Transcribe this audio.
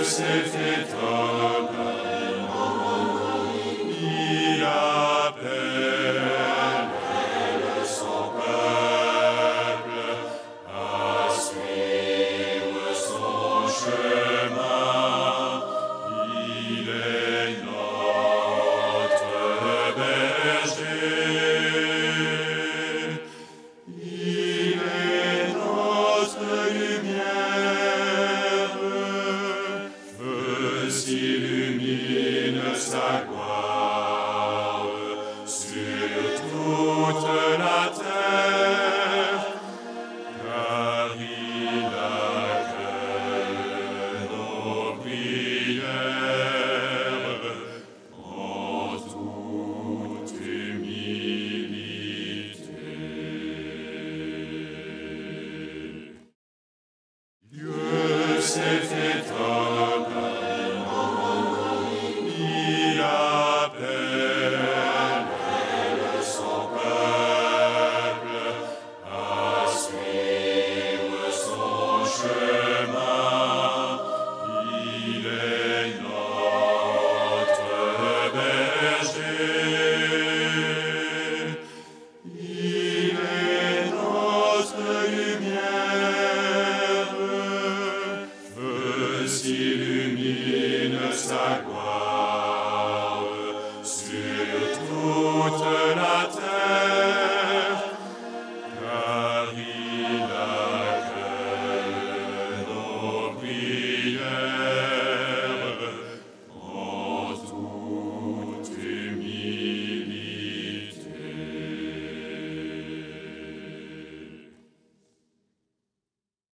s'est fait homme, il appelle son peuple à suivre son chemin. Il est notre berger, il est notre lumière, s'illumine sa gloire sur toute la terre, car il accueille nos prières en toute humilité. Dieu s'est fait homme, il appelle son peuple à suivre son chemin. Il est notre berger, il est notre lumière, s'illumine sa gloire